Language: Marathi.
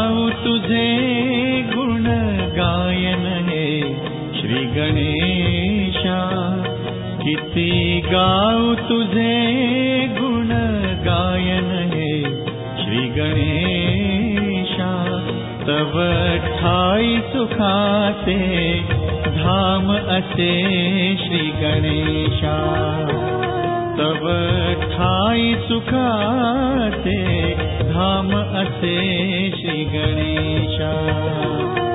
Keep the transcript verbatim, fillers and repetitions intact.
गाऊ तुझे गुण गायन हे श्री गणेशा, किती गाऊ तुझे गुण गायन हे श्री गणेशा। तव ठाई सुखाचे धाम असे श्री गणेशा, तव ठाई सुखाचे धाम असे श्री गणेशा।